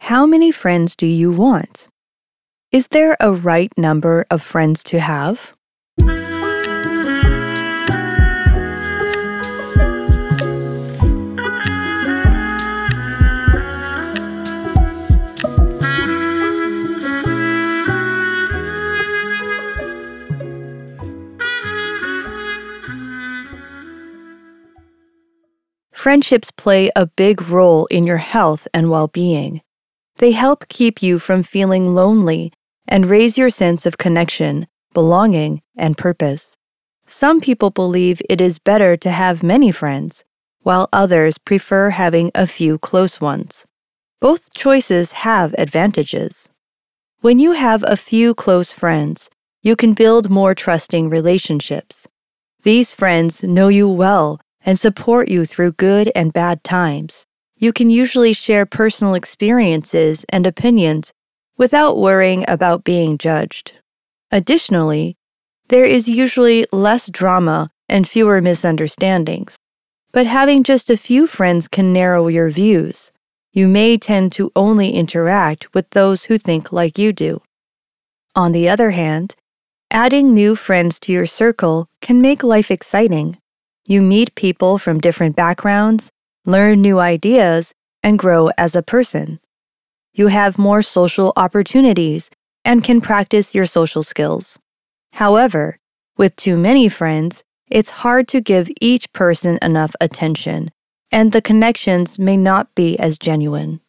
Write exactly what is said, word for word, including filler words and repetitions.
How many friends do you want? Is there a right number of friends to have? Friendships play a big role in your health and well-being. They help keep you from feeling lonely and raise your sense of connection, belonging, and purpose. Some people believe it is better to have many friends, while others prefer having a few close ones. Both choices have advantages. When you have a few close friends, you can build more trusting relationships. These friends know you well and support you through good and bad times. You can usually share personal experiences and opinions without worrying about being judged. Additionally, there is usually less drama and fewer misunderstandings. But having just a few friends can narrow your views. You may tend to only interact with those who think like you do. On the other hand, adding new friends to your circle can make life exciting. You meet people from different backgrounds, learn new ideas, and grow as a person. You have more social opportunities and can practice your social skills. However, with too many friends, it's hard to give each person enough attention, and the connections may not be as genuine.